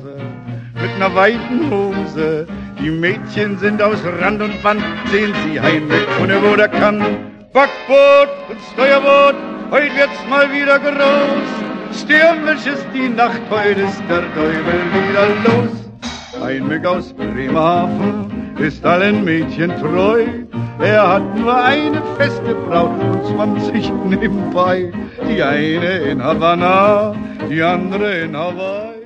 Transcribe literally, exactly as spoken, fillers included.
Nase mit ner weiten Hose. Die Mädchen sind aus Rand und Band, sehen sie heimweg, ohne wo der kann. Backboot und Steuerboot, heut wird's mal wieder groß. Stürmisch ist die Nacht, heut ist der Teufel wieder los. Ein Mück aus Bremerhaven ist allen Mädchen treu. Er hat nur eine feste Braut und zwanzig nebenbei. Die eine in Havanna, die andere in Hawaii.